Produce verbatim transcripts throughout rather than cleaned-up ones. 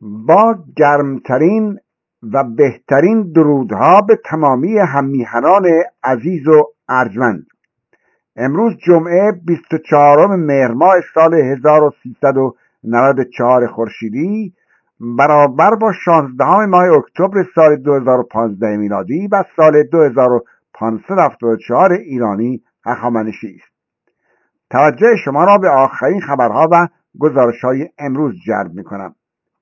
با گرمترین و بهترین درودها به تمامی هممیهنان عزیز و ارجمند. امروز جمعه بیست و چهارم مهر ماه سال هزار و سیصد و نود و چهار خورشیدی برابر با شانزدهم ماه اکتبر سال دو هزار و پانزده میلادی و سال دو هزار و پانصد و هفتاد و چهار ایرانی هخامنشی است. توجه شما را به آخرین خبرها و گزارش‌های امروز جلب می‌کنم.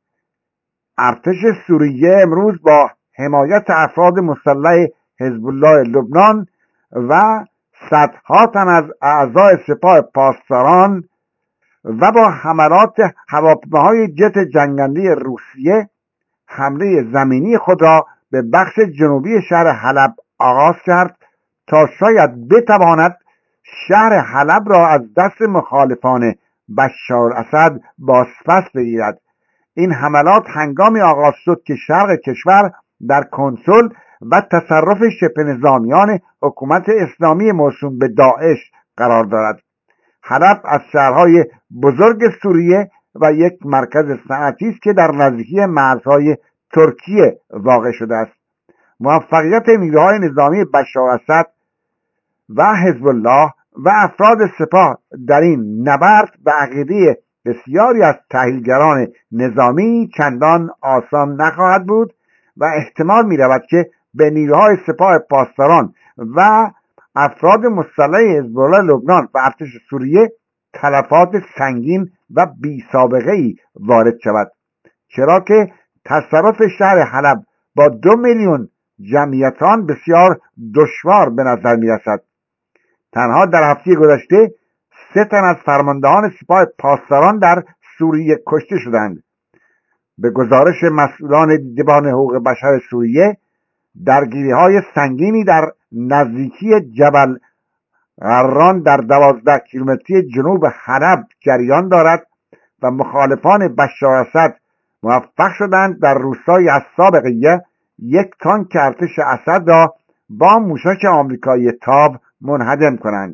ارتش سوریه امروز با حمایت افراد مسلح حزب الله لبنان و صدها تن از اعضای سپاه پاسداران و با حملات هواپیماهای جت جنگنده روسیه حمله زمینی خود را به بخش جنوبی شهر حلب آغاز کرد تا شاید بتواند شهر حلب را از دست مخالفان بشار الاسد بازپس بگیرد. این حملات هنگامی آغاز شد که شرق کشور در کنترل و تصرف شبه نظامیان حکومت اسلامی موسوم به داعش قرار دارد. حلب از شهرهای بزرگ سوریه و یک مرکز صنعتی است که در نزدیکی مرزهای ترکیه واقع شده است. موفقیت نیروهای نظامی بشار الاسد و حزب الله و افراد سپاه در این نبرد به عقیده بسیاری از تحلیلگران نظامی چندان آسان نخواهد بود و احتمال می رود که به نیروهای سپاه پاسداران و افراد مسلح حزب الله لبنان و ارتش سوریه تلفات سنگین و بی سابقه ای وارد شود، چرا که تصرف شهر حلب با دو میلیون جمعیت آن بسیار دشوار به نظر می رسد. تنها در هفته گذشته سه تن از فرماندهان سپاه پاسداران در سوریه کشته شدند. به گزارش مسئولان دیدبان حقوق بشر سوریه، درگیری‌های سنگینی در نزدیکی جبل غران در دوازده کیلومتری جنوب حلب جریان دارد و مخالفان بشار الاسد موفق شدند در روستای السابقیه یک تانک ارتش اسد را با موشک آمریکایی تاو منهدم کنند.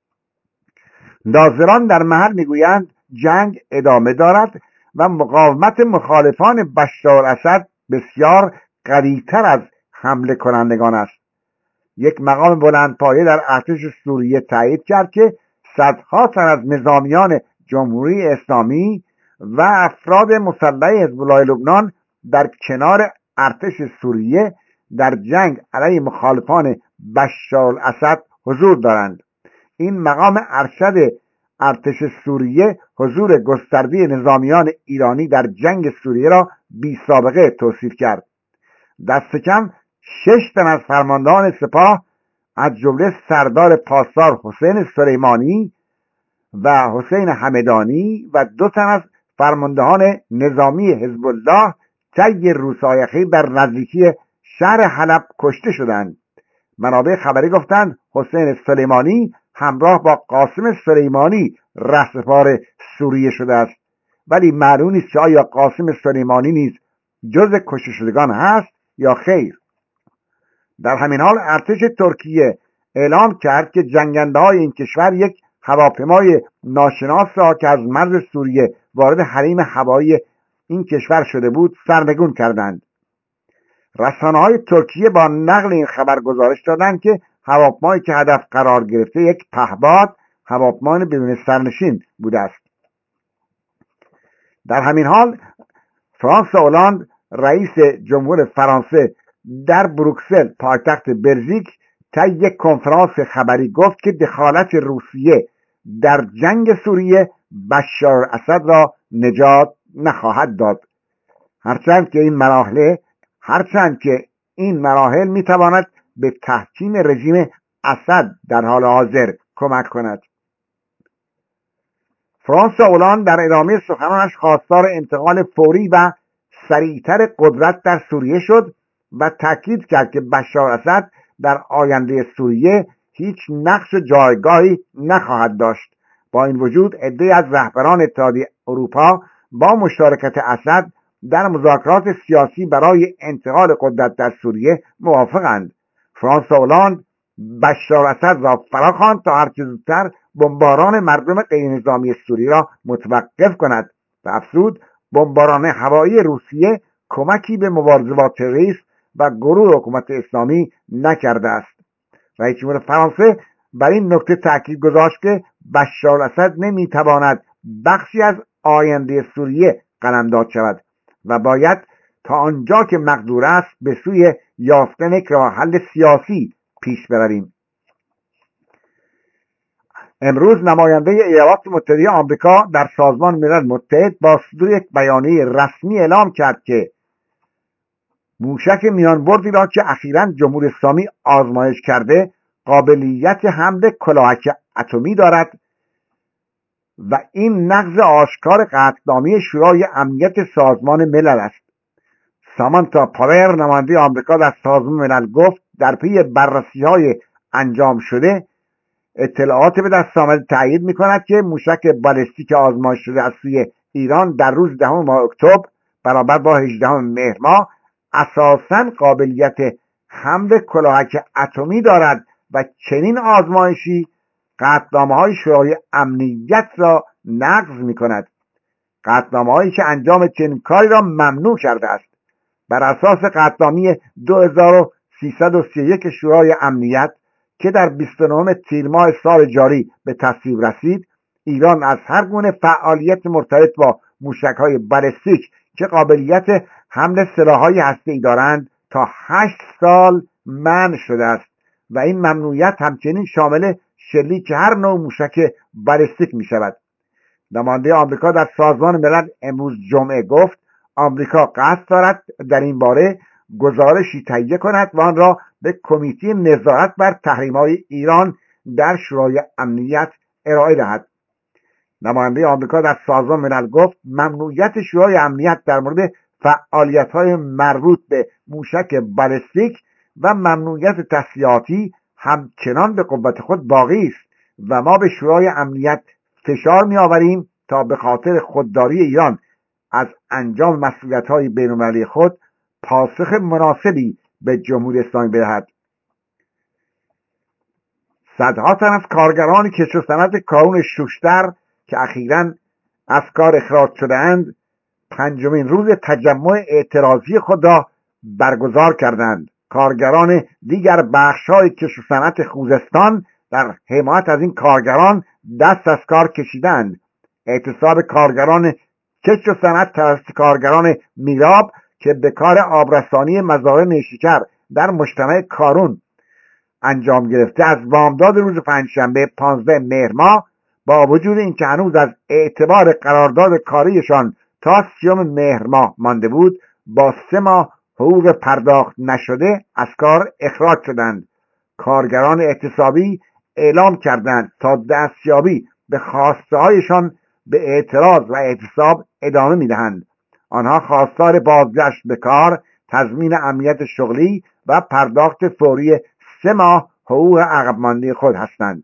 ناظران در محل میگویند جنگ ادامه دارد و مقاومت مخالفان بشار الاسد بسیار قوی‌تر از حمله کنندگان است. یک مقام بلندپایه در ارتش سوریه تایید کرد که صدها تن از نظامیان جمهوری اسلامی و افراد مسلح حزب الله لبنان در کنار ارتش سوریه در جنگ علیه مخالفان بشار الاسد حضور دارند. این مقام ارشد ارتش سوریه حضور گسترده نظامیان ایرانی در جنگ سوریه را بی سابقه توصیف کرد. دست کم شش تن از فرماندهان سپاه از جمله سردار پاسدار حسین سلیمانی و حسین همدانی و دو تن از فرماندهان نظامی حزب الله طی روزهای اخیر در نزدیکی شهر حلب کشته شدند. منابع خبری گفتند حسین سلیمانی همراه با قاسم سلیمانی رهسپار سوریه شده است، ولی معلوم نیست که آیا قاسم سلیمانی نیز جز کشته شدگان هست یا خیر. در همین حال ارتش ترکیه اعلام کرد که جنگنده های این کشور یک هواپیمای ناشناس را که از مرز سوریه وارد حریم هوایی این کشور شده بود سرنگون کردند. رسانه‌های ترکیه با نقل این خبر گزارش دادند که هواپیمایی که هدف قرار گرفته یک پهپاد هواپیمای بدون سرنشین بوده است. در همین حال فرانسوا هولاند رئیس جمهور فرانسه در بروکسل پایتخت بلژیک طی یک کنفرانس خبری گفت که دخالت روسیه در جنگ سوریه بشار الاسد را نجات نخواهد داد، هرچند که این مراحل هرچند که این مراحل میتواند به تحکیم رژیم اسد در حال حاضر کمک کند. فرانسوا هولاند در ادامه سخنانش خواستار انتقال فوری و سریعتر قدرت در سوریه شد و تاکید کرد که بشار الاسد در آینده سوریه هیچ نقش و جایگاهی نخواهد داشت. با این وجود عده‌ای از رهبران اتحادیه اروپا با مشارکت اسد در مذاکرات سیاسی برای انتقال قدرت در سوریه موافقند. فرانسوا هولاند بشار الاسد را فراخواند تا هرچه زودتر بمباران مردم غیر نظامی سوریه را متوقف کند و افزود بمباران هوایی روسیه کمکی به مبارزه با تروریسم و گروه حکومت اسلامی نکرده است. رئیس جمهور فرانسه بر این نکته تاکید گذاشت که بشار الاسد نمیتواند بخشی از آینده سوریه قلمداد شود و باید تا آنجا که مقدور است به سوی یافتن یک راه حل سیاسی پیش برویم. امروز نماینده ایالات متحده آمریکا در سازمان ملل متحد با صدور یک بیانیه رسمی اعلام کرد که موشک میانبردی را که اخیراً جمهوری اسلامی آزمایش کرده قابلیت حمل کلاهک اتمی دارد و این نقض آشکار قطعنامه شورای امنیت سازمان ملل است. سامانتا پاور نماینده آمریکا در سازمان ملل گفت در پی بررسی‌های انجام شده اطلاعات به دست آمده تأیید می‌کند که موشک بالستیک آزمایش شده از سوی ایران در روز دهم ماه اکتبر برابر با هجدهم مهر ماه اساساً قابلیت حمل کلاهک اتمی دارد و چنین آزمایشی قطعنامه‌های شورای امنیت را نقض می‌کند. قطعنامه‌هایی که انجام چنین کاری را ممنوع کرده است. بر اساس قطعنامه دو هزار و سیصد و سی و یک شورای امنیت که در بیست و نهم تیر ماه سال جاری به تصویب رسید، ایران از هر گونه فعالیت مرتبط با موشک‌های بالستیک که قابلیت حمل سلاح‌های هسته‌ای دارند تا هشت سال منع شده است و این ممنوعیت همچنین شامل شلیک هر نوع موشک بالستیک می شود. نماینده آمریکا در سازمان ملل امروز جمعه گفت آمریکا قصد دارد در این باره گزارشی تهیه کند و آن را به کمیته نظارت بر تحریم‌های ایران در شورای امنیت ارائه دهد. نماینده آمریکا در سازمان ملل گفت ممنوعیت شورای امنیت در مورد فعالیت‌های مربوط به موشک بالستیک و ممنوعیت تسلیحاتی همچنان به قوت خود باقی است و ما به شورای امنیت فشار می‌آوریم تا به خاطر خودداری ایران از انجام مسئولیت‌های بین‌المللی خود پاسخ مناسبی به جمهوری اسلامی بدهد. صدها تن از کارگران کشت و صنعت کارون شوشتر که اخیراً از کار اخراج شده‌اند پنجمین روز تجمع اعتراضی خود را برگزار کردند. کارگران دیگر بخش‌های کشت و صنعت خوزستان در حمایت از این کارگران دست از کار کشیدند. اعتصاب کارگران کشت و صنعت توسط کارگران میراب که به کار آبرسانی مزارع نیشکر در مجتمع کارون انجام گرفته از بامداد روز پنجشنبه پانزده مهر ماه با وجود اینکه هنوز از اعتبار قرارداد کاریشان تا سیوم مهر ماه مانده بود با سه ماه حقوق پرداخت نشده از کار اخراج شدند. کارگران اعتصابی اعلام کردند تا دستیابی به خواسته هایشان به اعتراض و اعتصاب ادامه میدهند. آنها خواستار بازگشت به کار، تضمین امنیت شغلی و پرداخت فوری سه ماه حقوق عقب مانده خود هستند.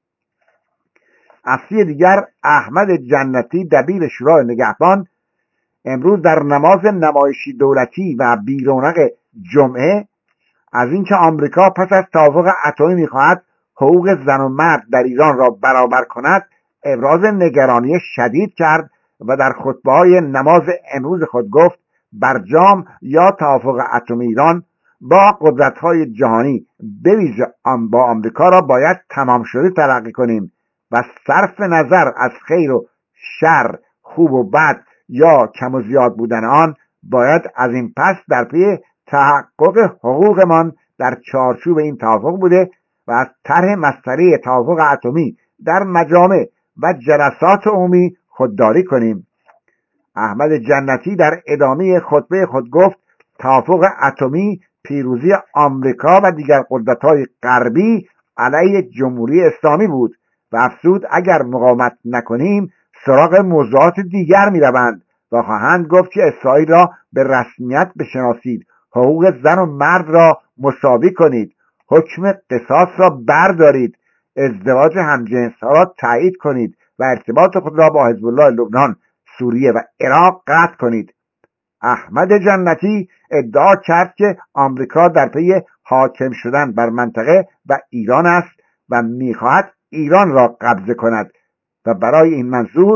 از سوی دیگر احمد جنتی دبیر شورای نگهبان امروز در نماز نمایشی دولتی و بیرونق جمعه از اینکه آمریکا پس از توافق اتمی می‌خواهد حقوق زن و مرد در ایران را برابر کند ابراز نگرانی شدید کرد و در خطبه‌های نماز امروز خود گفت برجام یا توافق اتمی ایران با قدرت‌های جهانی به ویژه با آمریکا را باید تمام شده تلقی کنیم و صرف نظر از خیر و شر، خوب و بد یا کم و زیاد بودن آن باید از این پس در پی تحقق حقوقمان در چارچوب این توافق بوده و از طرح مسئله توافق اتمی در مجامع و جلسات عمومی خودداری کنیم. احمد جنتی در ادامه خطبه خود گفت توافق اتمی پیروزی آمریکا و دیگر قدرت‌های غربی علیه جمهوری اسلامی بود و افزود اگر مقاومت نکنیم سراغ موضوعات دیگر می‌روند و خواهند گفت که اسرائیل را به رسمیت بشناسید، حقوق زن و مرد را مساوی کنید، حکم قصاص را بردارید، ازدواج همجنس‌ها را تایید کنید و ارتباط خود را با حزب الله لبنان، سوریه و عراق قطع کنید. احمد جنتی ادعا کرد که آمریکا در پی حاکم شدن بر منطقه و ایران است و می‌خواهد ایران را قبضه کند و برای این منظور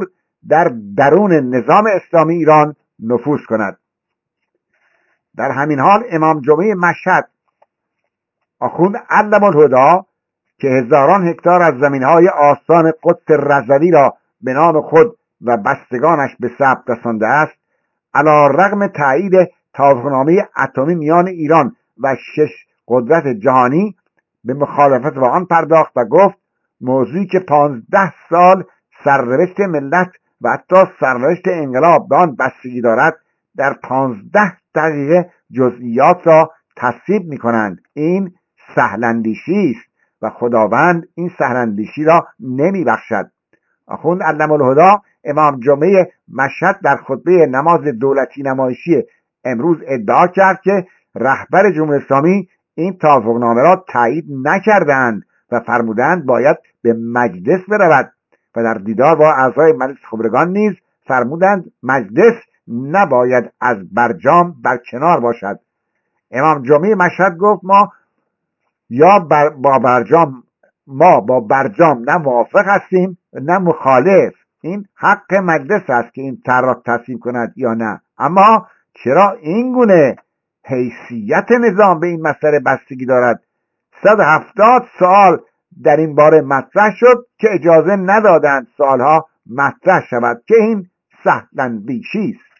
در درون نظام اسلامی ایران نفوذ کند. در همین حال امام جمعه مشهد آخوند علم الهدی که هزاران هکتار از زمینهای آستان قدس رضوی را به نام خود و بستگانش به ثبت رسانده است، علی رغم تایید توافقنامه اتمی میان ایران و شش قدرت جهانی به مخالفت با آن پرداخت و گفت موضوعی که پانزده سال سرنوشت ملت و حتی سرنوشت انقلاب به آن بستگی دارد در پانزده دقیقه جزئیات را تصویب می کنند. این سهلاندیشی است و خداوند این سهلاندیشی را نمی بخشد. آخوند علم الهدی امام جمعه مشهد در خطبه نماز دولتی نمایشی امروز ادعا کرد که رهبر جمهوری اسلامی این توافقنامه را تایید نکردند و فرمودند باید به مجلس برود و در دیدار با اعضای مجلس خبرگان نیز فرمودند مجلس نباید از برجام برکنار باشد. امام جمعه مشهد گفت ما یا بر با برجام ما با برجام نه موافق هستیم نه مخالف. این حق مجلس است که این طرح را تصویب کند یا نه، اما چرا این گونه حیثیت نظام به این مسئله بستگی دارد؟ صد و هفتاد سوال در این باره مطرح شد که اجازه ندادند سوالها مطرح شود که این سهلاندیشی است.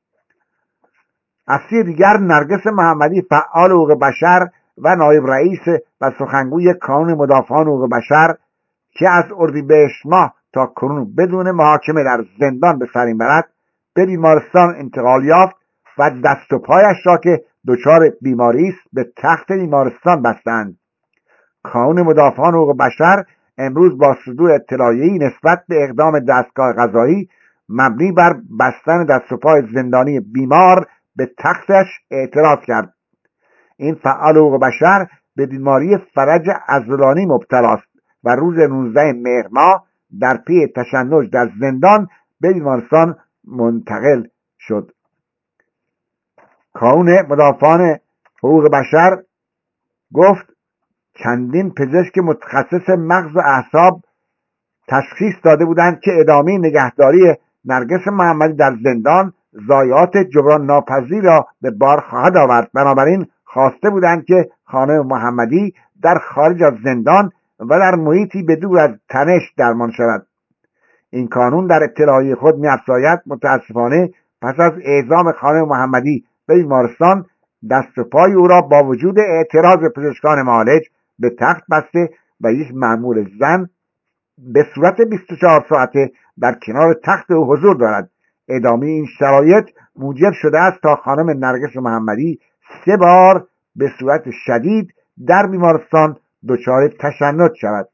از سوی دیگر نرگس محمدی فعال حقوق بشر و نایب رئیس و سخنگوی کانون مدافعان حقوق بشر که از اردیبهشت ماه تا کنون بدون محاکمه در زندان به سر میبرد به بیمارستان انتقال یافت و دست و پایش را که دچار بیماری است به تخت بیمارستان بستند. کانون مدافعان حقوق بشر امروز با صدور اطلاعیه‌ای نسبت به اقدام دستگاه قضایی مبنی بر بستن دست و پای زندانی بیمار به تختش اعتراض کرد. این فعال حقوق بشر به بیماری فرج عضلانی مبتلا است و روز نوزدهم مهر ماه در پی تشنج در زندان به بیمارستان منتقل شد. کانون مدافعان حقوق بشر گفت چندین پزشک متخصص مغز و اعصاب تشخیص داده بودند که ادامه نگهداری نرگس محمدی در زندان ضایعات جبران ناپذیر را به بار خواهد آورد. بنابراین خواسته بودند که خانم محمدی در خارج از زندان و در محیطی بدور از تنش درمان شود. این کانون در اطلاعیه خود می‌افزاید متاسفانه پس از اعزام خانم محمدی به بیمارستان دست و پای او را با وجود اعتراض پزشکان معالج به تخت بسته و یک مأمور زن به صورت بیست و چهار ساعته در کنار تخت او حضور دارد. ادامه این شرایط موجب شده است تا خانم نرگس محمدی سه بار به صورت شدید در بیمارستان دچار تشنج شود.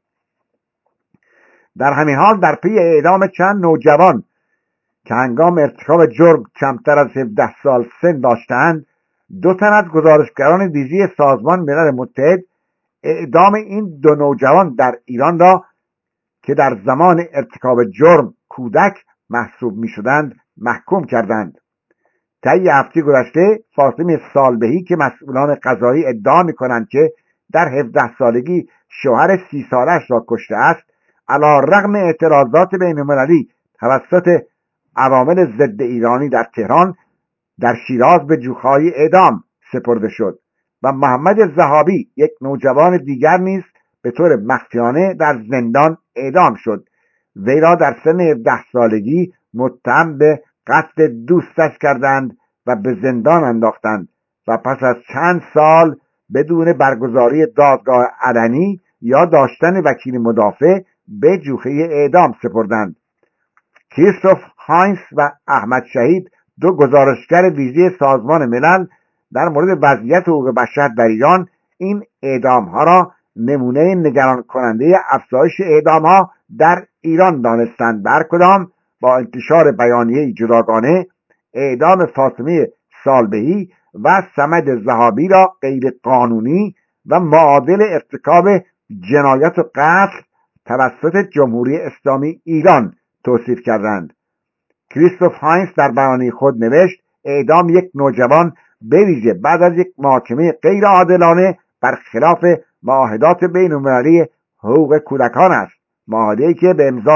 در همین حال در پی اعدام چند نوجوان که هنگام ارتکاب جرم کمتر از هفده سال سن داشتند، دو تن از گزارشگران ویژه سازمان ملل متحد اعدام این دو نوجوان در ایران را که در زمان ارتکاب جرم کودک محسوب می شدند محکوم کردند. طی هفته گذشته فاطمه سالبهی که مسئولان قضایی ادعا می کنند که در هفده سالگی شوهر سی سالش را کشته است، علی رغم اعتراضات بین المللی توسط عوامل ضد ایرانی در تهران در شیراز به جوخهای اعدام سپرده شد و محمد ضحابی یک نوجوان دیگر نیز به طور مخفیانه در زندان اعدام شد. وی را در سن هفده سالگی متهم به قتل دوستش کردند و به زندان انداختند و پس از چند سال بدون برگزاری دادگاه علنی یا داشتن وکیل مدافع به جوخه اعدام سپردند. کریستوف هاینس و احمد شهید دو گزارشگر ویژه سازمان ملل در مورد وضعیت حقوق بشر در ایران این اعدام ها را نمونه نگران کننده افزایش اعدام ها در ایران دانستند. بر کدام با انتشار بیانیه جداگانه اعدام فاطمه سالبهی و صمد ضحابی را غیر قانونی و معادل ارتکاب جنایت و قتل توسط جمهوری اسلامی ایران توصیف کردند. کریستوف هاینس در بیانیه خود نوشت اعدام یک نوجوان به ویژه بعد از یک محاکمه غیر عادلانه برخلاف معاهدات بین المللی حقوق کودکان است، معاهده‌ای که به امضای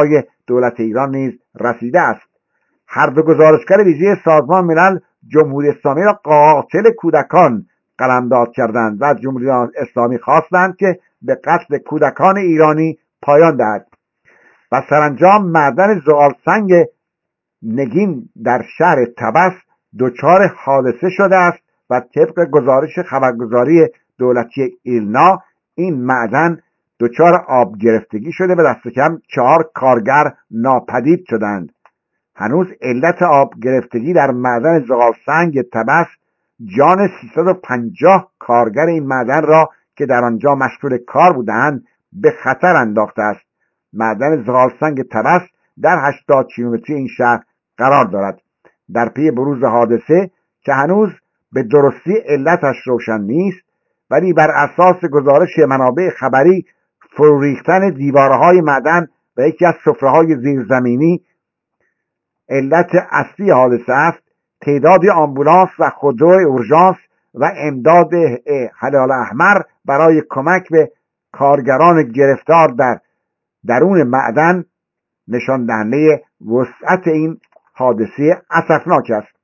دولت ایران نیز رسیده است. هر دو گزارشگر ویژه سازمان ملل جمهوری اسلامی را قاتل کودکان قلمداد کردند و از جمهوری اسلامی خواستند که به قتل کودکان ایرانی پایان دهد. و سرانجام معدن زغالسنگ نگین در شهر طبس دچار حادثه شده است و طبق گزارش خبرگزاری دولتی ایلنا این معدن دچار آب گرفتگی شده و دست کم چهار کارگر ناپدید شدند. هنوز علت آب گرفتگی در معدن زغالسنگ طبس جان سیصد و پنجاه کارگر این معدن را که در آنجا مشغول کار بودند به خطر انداخته است. معدن زغالسنگ طبس در هشتاد کیلومتری این شهر قرار دارد. در پی بروز حادثه که هنوز به درستی علتش روشن نیست، ولی بر اساس گزارش منابع خبری فرو ریختن دیوارهای معدن و یکی از سفره‌های زیرزمینی علت اصلی حادثه است، تعدادی آمبولانس و خودرو اورژانس و امداد هلال احمر برای کمک به کارگران گرفتار در درون معدن نشان دهنده وسعت این حادثه اسفناک است.